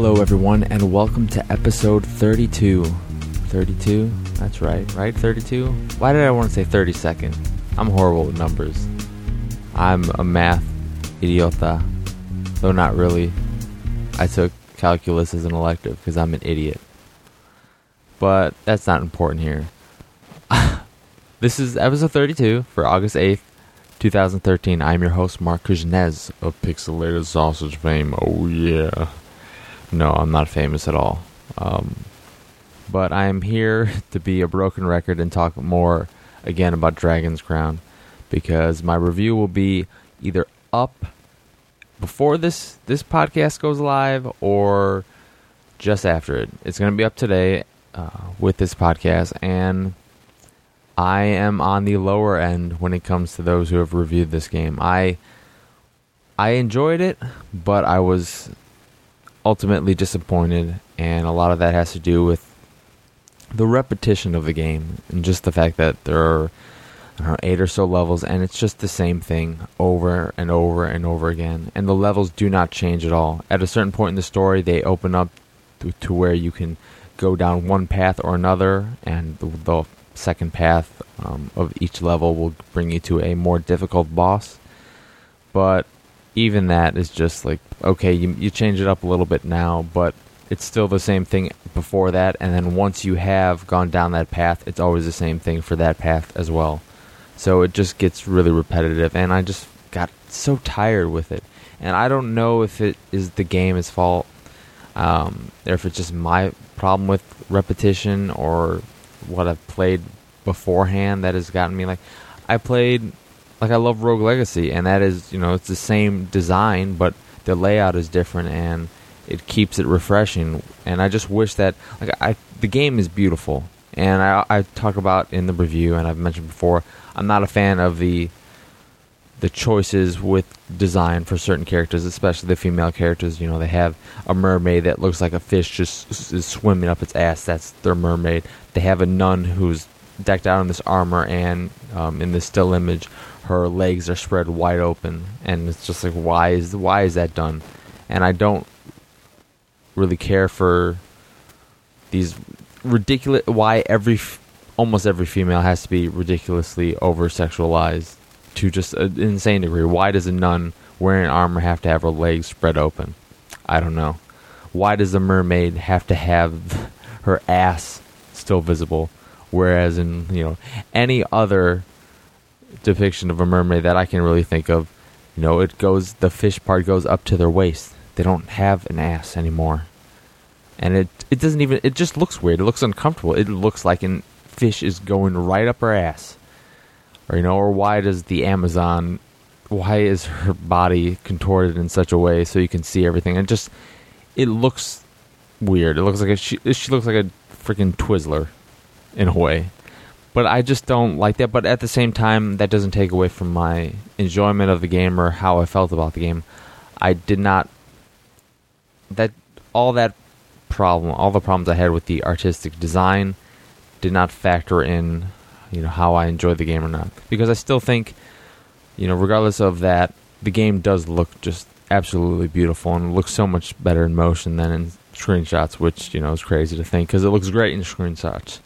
Hello everyone, and welcome to episode 32. 32? That's right, 32? Why did I want to say 32nd? I'm horrible with numbers. I'm a math idiota, though not really. I took calculus as an elective because I'm an idiot. But that's not important here. This is episode 32 for August 8th, 2013. I'm your host, Mark Kuznez of Pixelated Sausage fame. Oh yeah. No, I'm not famous at all. But I am here to be a broken record and talk more again about Dragon's Crown, because my review will be either up before this podcast goes live or just after it. It's going to be up today with this podcast, and I am on the lower end when it comes to those who have reviewed this game. I enjoyed it, but I was ultimately disappointed, and a lot of that has to do with the repetition of the game and just the fact that there are 8 or so levels, and it's just the same thing over and over and over again, and the levels do not change at all. At a certain point in the story, they open up to where you can go down one path or another, and the second path of each level will bring you to a more difficult boss. But even that is just like, okay, you change it up a little bit now, but it's still the same thing before that, and then once you have gone down that path, it's always the same thing for that path as well. So it just gets really repetitive, and I just got so tired with it. And I don't know if it is the game's fault, or if it's just my problem with repetition, or what I've played beforehand that has gotten me. Like, I love Rogue Legacy, and that is, it's the same design, but the layout is different, and it keeps it refreshing. And I just wish that, the game is beautiful, and I talk about in the review, and I've mentioned before, I'm not a fan of the choices with design for certain characters, especially the female characters. They have a mermaid that looks like a fish just is swimming up its ass. That's their mermaid. They have a nun who's decked out in this armor, and in this still image, her legs are spread wide open, and it's just like, why is that done? And I don't really care for these ridiculous, why almost every female has to be ridiculously over-sexualized to just an insane degree. Why does a nun wearing armor have to have her legs spread open? I don't know. Why does a mermaid have to have her ass still visible, whereas in any other depiction of a mermaid that I can really think of, the fish part goes up to their waist. They don't have an ass anymore, and it doesn't even, it just looks weird. It looks uncomfortable. It looks like a fish is going right up her ass. Or why does the Amazon, why is her body contorted in such a way so you can see everything? It looks weird. It looks like she looks like a freaking Twizzler in a way. But I just don't like that. But at the same time, that doesn't take away from my enjoyment of the game or how I felt about the game. I did not, all the problems I had with the artistic design did not factor in how I enjoyed the game or not. Because I still think, regardless of that, the game does look just absolutely beautiful, and it looks so much better in motion than in screenshots, which, is crazy to think, because it looks great in screenshots.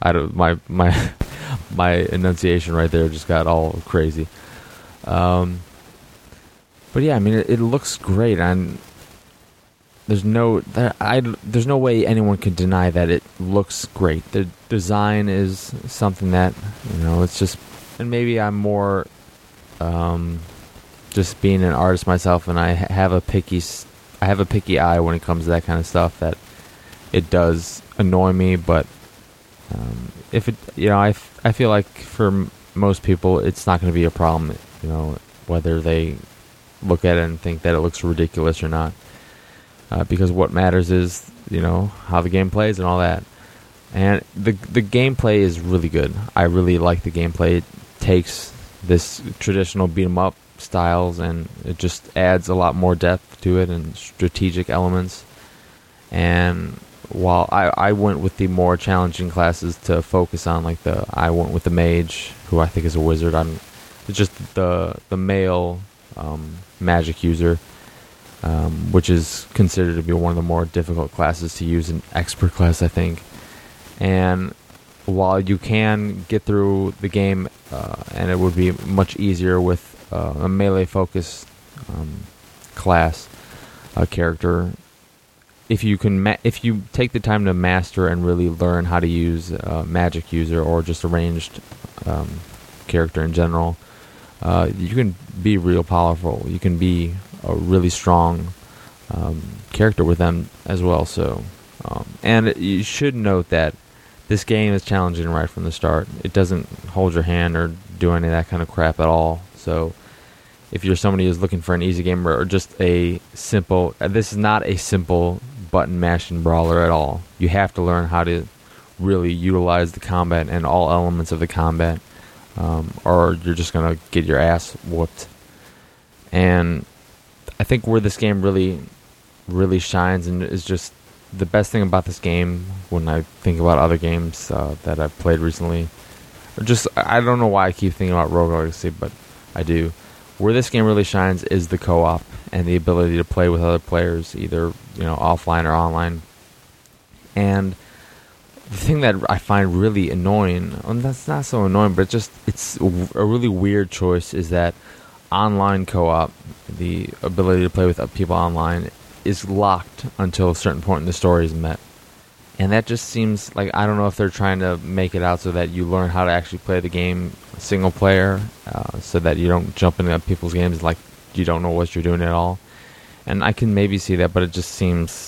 My enunciation right there just got all crazy. But yeah, it looks great, and there's no way anyone can deny that it looks great. The design is something that, it's just, and maybe I'm more just being an artist myself, and I have a picky eye when it comes to that kind of stuff, that it does annoy me. But if it, I feel like for most people it's not going to be a problem, whether they look at it and think that it looks ridiculous or not. Because what matters is, how the game plays and all that. And the gameplay is really good. I really like the gameplay. It takes this traditional beat-em-up styles, and it just adds a lot more depth to it and strategic elements. And while I went with the more challenging classes to focus on, I went with the mage, who I think is a wizard. It's just the male magic user. which is considered to be one of the more difficult classes to use in expert class, I think. And while you can get through the game, and it would be much easier with a melee focused class character, if you take the time to master and really learn how to use magic user or just a ranged character in general, you can be real powerful. You can be a really strong character with them as well. So, and you should note that this game is challenging right from the start. It doesn't hold your hand or do any of that kind of crap at all. So if you're somebody who's looking for an easy game or just a simple, this is not a simple button mashing brawler at all. You have to learn how to really utilize the combat and all elements of the combat, or you're just going to get your ass whooped. And I think where this game really, really shines and is just the best thing about this game when I think about other games that I've played recently, or just, I don't know why I keep thinking about Rogue Legacy, but I do. Where this game really shines is the co-op and the ability to play with other players, either offline or online. And the thing that I find really annoying, and that's not so annoying, but it's a really weird choice, is that online co-op, the ability to play with people online, is locked until a certain point in the story is met. And that just seems like, I don't know if they're trying to make it out so that you learn how to actually play the game single player, so that you don't jump into people's games like you don't know what you're doing at all. And I can maybe see that, but it just seems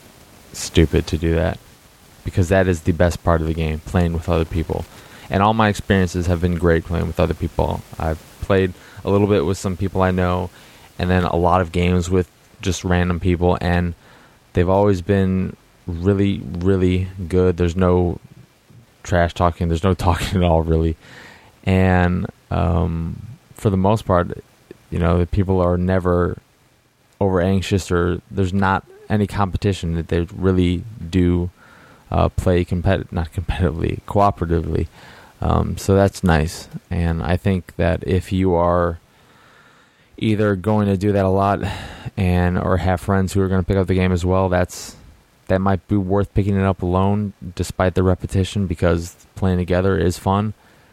stupid to do that, because that is the best part of the game, playing with other people. And all my experiences have been great playing with other people. I've played a little bit with some people I know, and then a lot of games with just random people, and they've always been really, really good. There's no trash talking. There's no talking at all, really. And for the most part, the people are never over anxious, or there's not any competition. That they really do play not competitively, cooperatively. So that's nice. And I think that if you are either going to do that a lot or have friends who are going to pick up the game as well, that might be worth picking it up alone despite the repetition, because playing together is fun.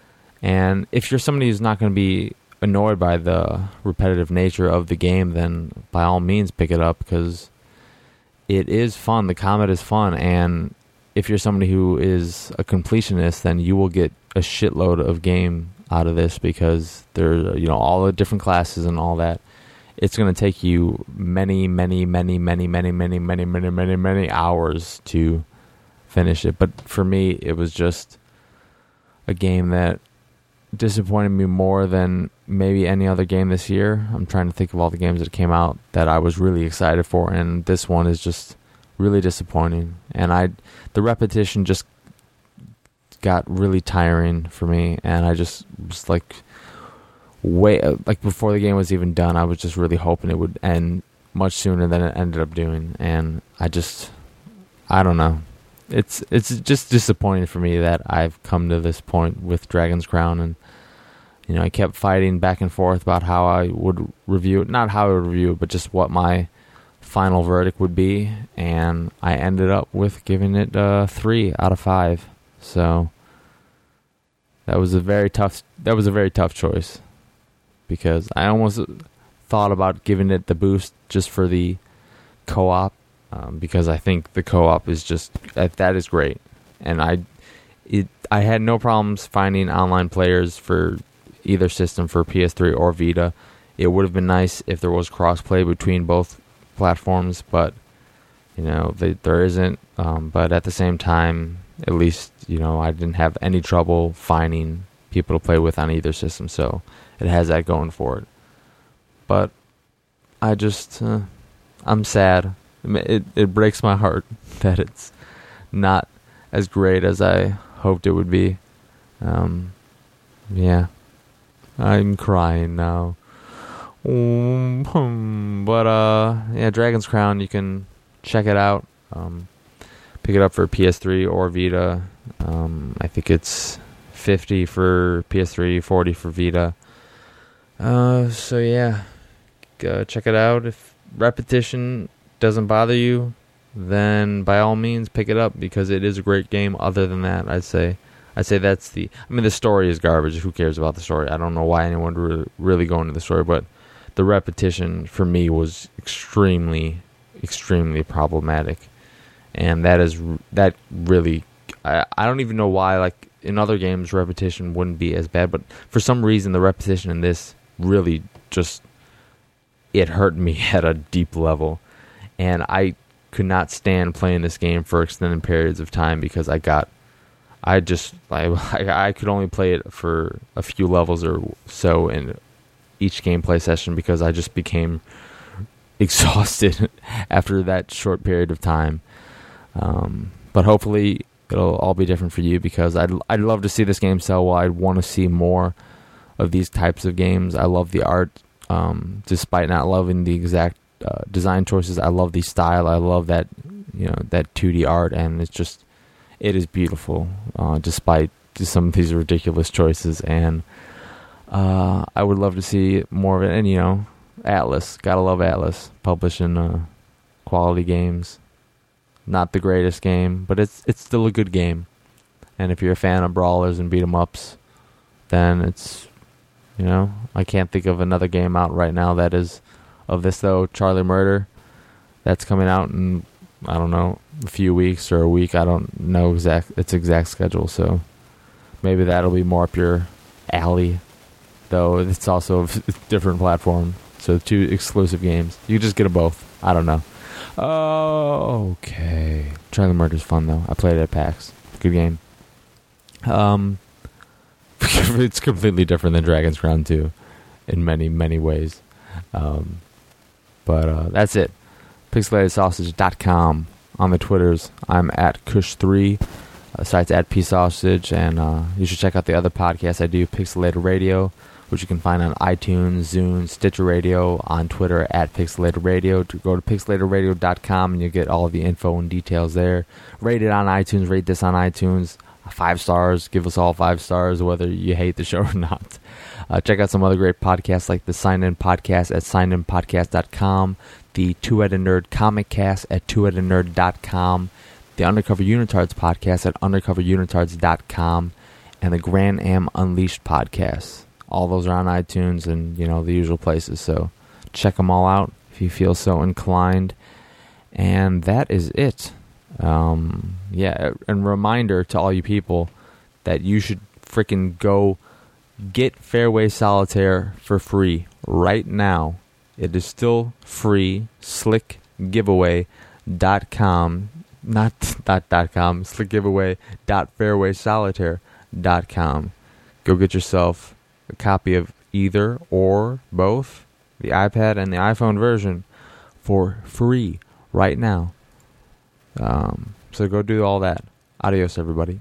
And if you're somebody who's not going to be annoyed by the repetitive nature of the game, then by all means pick it up, because it is fun. The combat is fun. And if you're somebody who is a completionist, then you will get a shitload of game out of this, because there's all the different classes and all that. It's going to take you many, many, many, many, many, many, many, many, many, many hours to finish it. But for me, it was just a game that disappointed me more than maybe any other game this year. I'm trying to think of all the games that came out that I was really excited for, and this one is just really disappointing. And the repetition just got really tiring for me, and I just was before the game was even done, I was just really hoping it would end much sooner than it ended up doing. And I don't know. It's just disappointing for me that I've come to this point with Dragon's Crown, and I kept fighting back and forth about how I would review it, not how I would review it, but just what my final verdict would be, and I ended up with giving it 3 out of 5. So that was a very tough choice, because I almost thought about giving it the boost just for the co-op, because I think the co-op is that is great, and I had no problems finding online players for either system, for PS3 or Vita. It would have been nice if there was cross-play between both platforms, but there isn't. But at the same time, at least I didn't have any trouble finding people to play with on either system, so it has that going for it. But I just I'm sad. It breaks my heart that it's not as great as I hoped it would be. Yeah, I'm crying now. But yeah, Dragon's Crown, you can check it out. Pick it up for PS3 or Vita. I think it's $50 for PS3, $40 for Vita. So yeah, go check it out if repetition doesn't bother you, then by all means pick it up, because it is a great game. Other than that, I'd say that's the... I mean, the story is garbage. Who cares about the story? I don't know why anyone would really go into the story, but the repetition for me was extremely, extremely problematic. And that really... I don't even know why, like, in other games, repetition wouldn't be as bad, but for some reason, the repetition in this really just... It hurt me at a deep level. And I could not stand playing this game for extended periods of time, because I could only play it for a few levels or so in each gameplay session, because I just became exhausted after that short period of time. But hopefully it'll all be different for you, because I'd love to see this game sell well. I'd want to see more of these types of games. I love the art, despite not loving the exact design choices. I love the style. I love that, that 2D art, and it is beautiful, despite some of these ridiculous choices. And I would love to see more of it. And Atlas, gotta love Atlas, publishing quality games. Not the greatest game, but it's still a good game. And if you're a fan of brawlers and beat 'em ups, then it's I can't think of another game out right now that is of this, though. Charlie Murder, that's coming out in, I don't know, a few weeks or a week. I don't know its exact schedule, so maybe that'll be more up your alley, though it's also a different platform. So 2 exclusive games. You just get them both. I don't know. Oh, okay. Charlie Murder's fun, though. I played it at PAX. Good game. It's completely different than Dragon's Crown 2 in many, many ways. But that's it. PixelatedSausage.com. On the Twitters, I'm at Kush3. Site's at PSausage. And you should check out the other podcasts I do, Pixelated Radio, which you can find on iTunes, Zune, Stitcher Radio, on Twitter at Pixelated Radio. Go to pixelatedраdio.com and you'll get all of the info and details there. Rate it on iTunes. Rate this on iTunes. 5 stars. Give us all 5 stars, whether you hate the show or not. Check out some other great podcasts like the Sign In Podcast at signinpodcast.com, the Two-Headed Nerd Comic Cast at twoheadednerd.com, the Undercover Unitards Podcast at undercoverunitards.com, and the Grand Am Unleashed Podcast. All those are on iTunes and, the usual places. So check them all out if you feel so inclined. And that is it. And reminder to all you people that you should freaking go get Fairway Solitaire for free right now. It is still free. Slickgiveaway.com, not .com, slickgiveaway.fairwaysolitaire.com. Go get yourself a copy of either or both, the iPad and the iPhone version, for free right now. So go do all that. Adios, everybody.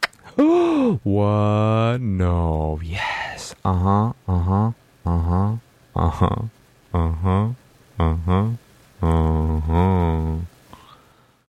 What? No. Yes. Uh-huh. Uh-huh. Uh-huh. Uh-huh. Uh-huh. Uh-huh. Uh-huh.